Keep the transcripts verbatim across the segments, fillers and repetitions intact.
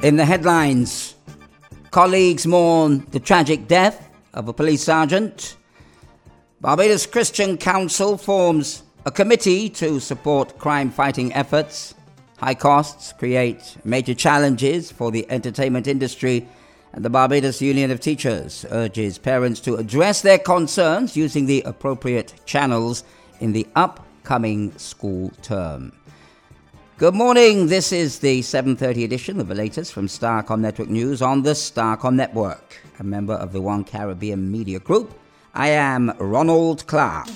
In the headlines, colleagues mourn the tragic death of a police sergeant. Barbados Christian Council forms a committee to support crime-fighting efforts. High costs create major challenges for the entertainment industry, and the Barbados Union of Teachers urges parents to address their concerns using the appropriate channels in the upcoming school term. Good morning, this is the seven thirty edition of the latest from Starcom Network News on the Starcom Network, a member of the One Caribbean Media Group. I am Ronald Clark.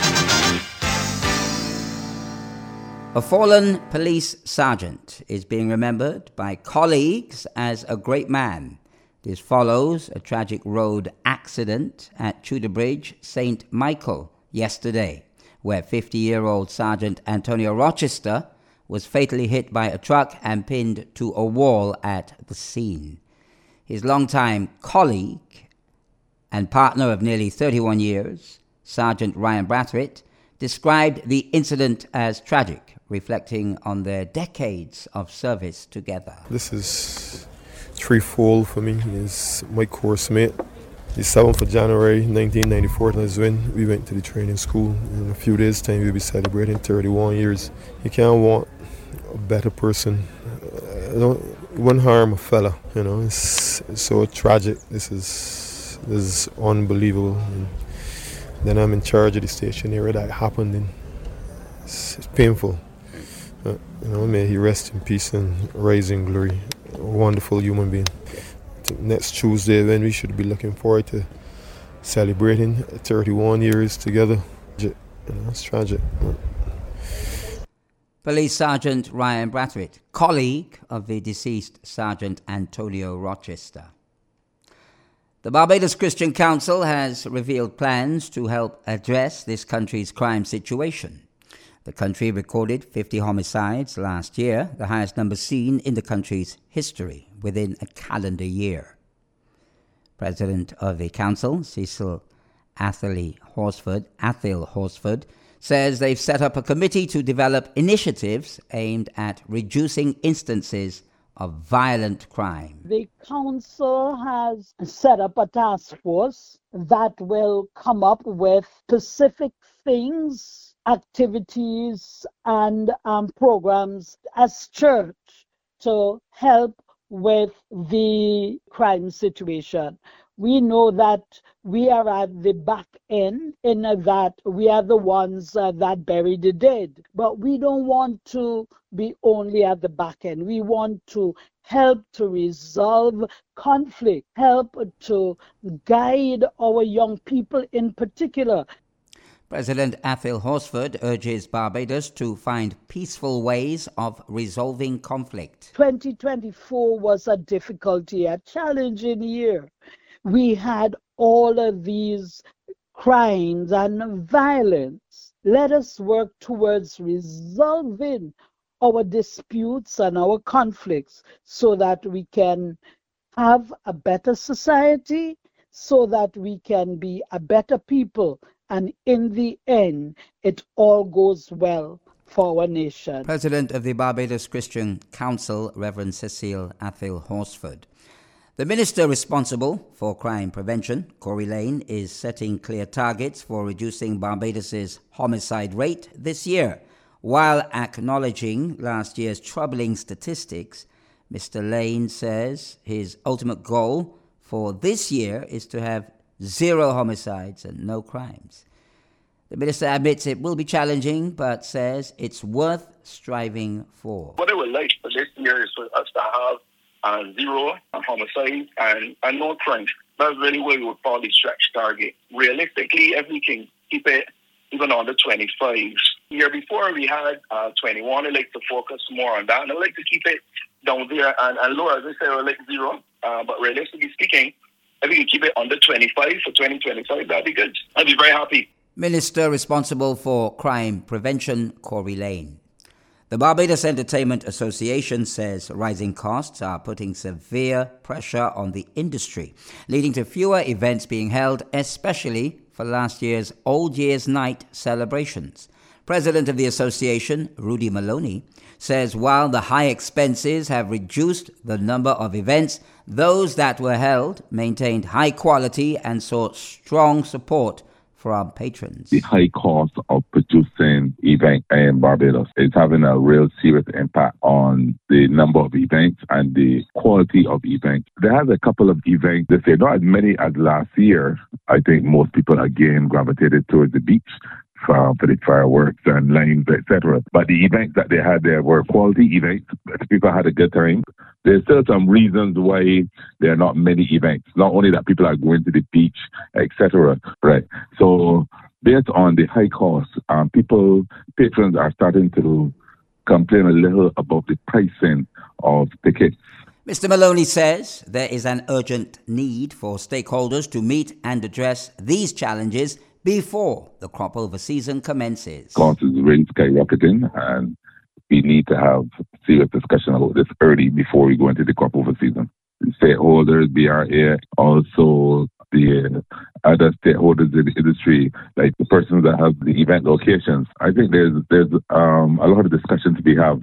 A fallen police sergeant is being remembered by colleagues as a great man. This follows a tragic road accident at Tudor Bridge, Saint Michael, yesterday, where fifty-year-old Sergeant Antonio Rochester was fatally hit by a truck and pinned to a wall at the scene. His longtime colleague and partner of nearly thirty-one years, Sergeant Ryan Brathwaite, described the incident as tragic, reflecting on their decades of service together. This is threefold for me. He's my course mate. The seventh of January nineteen ninety-four is when we went to the training school. In a few days' time, we'll be celebrating thirty-one years. You can't want a better person. Uh, don't, wouldn't harm a fella, you know. It's, it's so tragic. This is this is unbelievable. And then I'm in charge of the station area that happened, and it's, it's painful. Uh, you know, may he rest in peace and rise in glory. A wonderful human being. I think next Tuesday, when we should be looking forward to celebrating thirty-one years together. You know, it's tragic. Police Sergeant Ryan Brathwaite, colleague of the deceased Sergeant Antonio Rochester. The Barbados Christian Council has revealed plans to help address this country's crime situation. The country recorded fifty homicides last year, the highest number seen in the country's history within a calendar year. President of the Council, Cecil Atherley Horsford, Athil Horsford, says they've set up a committee to develop initiatives aimed at reducing instances of violent crime. The council has set up a task force that will come up with specific things, activities, and um, programs as church to help with the crime situation. We know that we are at the back end, in that we are the ones uh, that bury the dead. But we don't want to be only at the back end. We want to help to resolve conflict, help to guide our young people in particular. President Athil Horsford urges Barbados to find peaceful ways of resolving conflict. twenty twenty-four was a difficult year, challenging year. We had all of these crimes and violence. Let us work towards resolving our disputes and our conflicts so that we can have a better society, so that we can be a better people, and in the end, it all goes well for our nation. President of the Barbados Christian Council, Reverend Cecil Athil Horsford. The minister responsible for crime prevention, Corey Lane, is setting clear targets for reducing Barbados's homicide rate this year. While acknowledging last year's troubling statistics, Mister Lane says his ultimate goal for this year is to have zero homicides and no crimes. The minister admits it will be challenging, but says it's worth striving for. What I would like for this year is for us to have uh, zero homicide and, and no crime. That's really where we would call the stretch target. Realistically, if we can keep it even under twenty-five. The year before we had uh, twenty-one. I like to focus more on that, and I like to keep it down there and, and lower. As I say, I like zero. Uh, but realistically speaking, if we can keep it under twenty-five for twenty twenty-five, that'd be good. I'd be very happy. Minister responsible for crime prevention, Corey Lane. The Barbados Entertainment Association says rising costs are putting severe pressure on the industry, leading to fewer events being held, especially for last year's Old Year's Night celebrations. President of the association, Rudy Maloney, says while the high expenses have reduced the number of events, those that were held maintained high quality and saw strong support from patrons. The high cost of producing events in Barbados is having a real serious impact on the number of events and the quality of events. There has a couple of events this year, not as many as last year. I think most people again gravitated towards the beach for, for the fireworks and lines, et cetera. But the events that they had there were quality events. People had a good time. There's still some reasons why there are not many events. Not only that people are going to the beach, et cetera. Right. So based on the high cost, um, people, patrons are starting to complain a little about the pricing of tickets. Mister Maloney says there is an urgent need for stakeholders to meet and address these challenges before the crop over season commences. Cost is really skyrocketing, and we need to have serious discussion about this early before we go into the crop over season. The stakeholders, B R A, also the other stakeholders in the industry, like the persons that have the event locations. I think there's there's um, a lot of discussion to be had.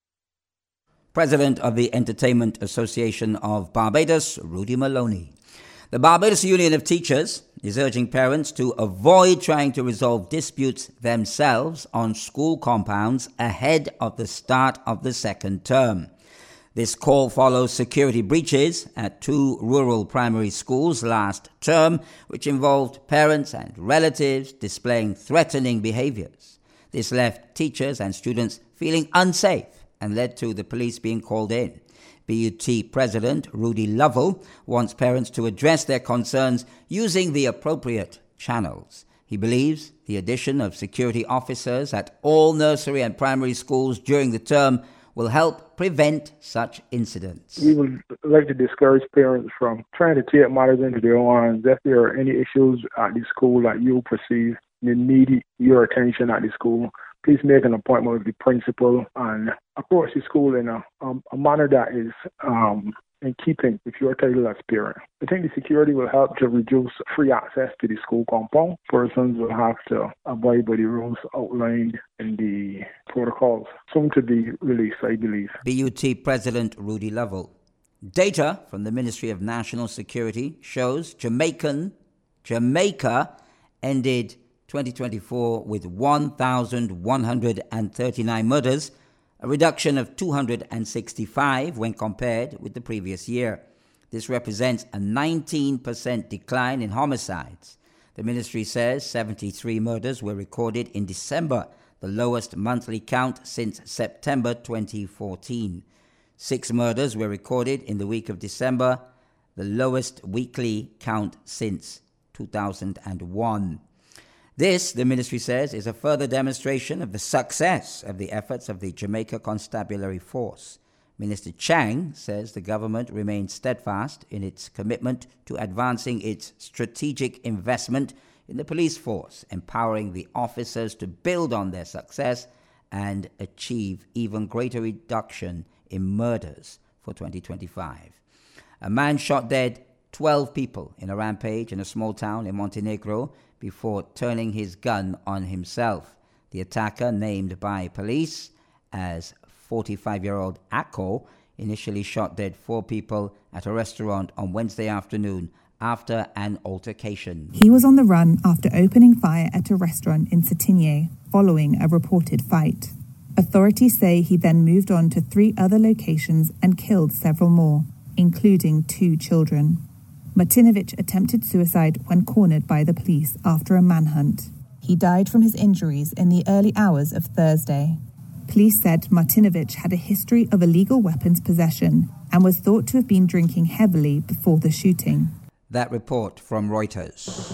President of the Entertainment Association of Barbados, Rudy Maloney. The Barbados Union of Teachers is urging parents to avoid trying to resolve disputes themselves on school compounds ahead of the start of the second term. This call follows security breaches at two rural primary schools last term, which involved parents and relatives displaying threatening behaviors. This left teachers and students feeling unsafe and led to the police being called in. B U T President Rudy Lovell wants parents to address their concerns using the appropriate channels. He believes the addition of security officers at all nursery and primary schools during the term will help prevent such incidents. We would like to discourage parents from trying to take matters into their own hands. If there are any issues at the school that you perceive need your attention at the school, please make an appointment with the principal and approach the school in a, um, a manner that is um, in keeping with your title as parent. I think the security will help to reduce free access to the school compound. Persons will have to abide by the rules outlined in the protocols, soon to be released, I believe. B U T President Rudy Lovell. Data from the Ministry of National Security shows Jamaican, Jamaica ended twenty twenty-four with one thousand one hundred thirty-nine murders, a reduction of two hundred sixty-five when compared with the previous year. This represents a nineteen percent decline in homicides. The ministry says seventy-three murders were recorded in December, the lowest monthly count since September twenty fourteen. Six murders were recorded in the week of December, the lowest weekly count since two thousand one. This, the ministry says, is a further demonstration of the success of the efforts of the Jamaica Constabulary Force. Minister Chang says the government remains steadfast in its commitment to advancing its strategic investment in the police force, empowering the officers to build on their success and achieve even greater reduction in murders for twenty twenty-five. A man shot dead twelve people in a rampage in a small town in Montenegro before turning his gun on himself. The attacker, named by police as forty-five-year-old Akko, initially shot dead four people at a restaurant on Wednesday afternoon after an altercation. He was on the run after opening fire at a restaurant in Satigny following a reported fight. Authorities say he then moved on to three other locations and killed several more, including two children. Martinovic attempted suicide when cornered by the police after a manhunt. He died from his injuries in the early hours of Thursday. Police said Martinovic had a history of illegal weapons possession and was thought to have been drinking heavily before the shooting. That report from Reuters.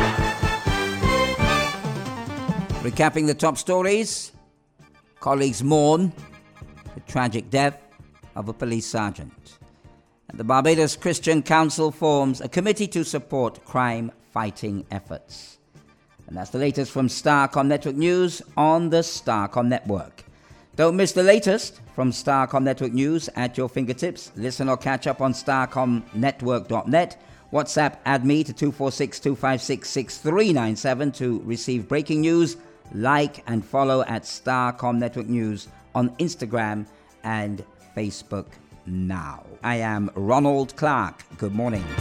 Recapping the top stories, colleagues mourn the tragic death of a police sergeant. The Barbados Christian Council forms a committee to support crime-fighting efforts. And that's the latest from Starcom Network News on the Starcom Network. Don't miss the latest from Starcom Network News at your fingertips. Listen or catch up on starcom network dot net. WhatsApp add me to two four six, two five six, six three nine seven to receive breaking news, like and follow at Starcom Network News on Instagram and Facebook now. I am Ronald Clark. Good morning.